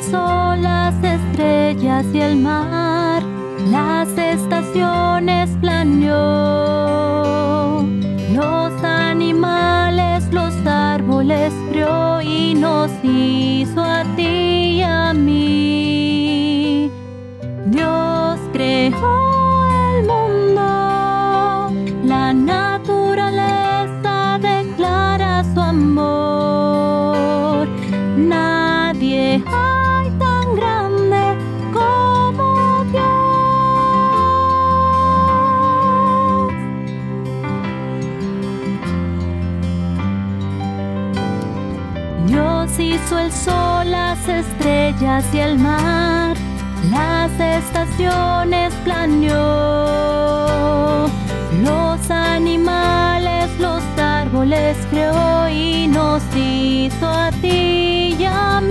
sol, las estrellas y el mar, las estaciones planeó, los animales, los árboles crió y nos hizo a ti y a mí. Dios creó el mundo, la naturaleza declara su amor. Nadie hay tan grande como Dios. Dios hizo el sol, las estrellas y el mar, las estaciones planeó, los animales, los árboles creó y nos hizo a ti y a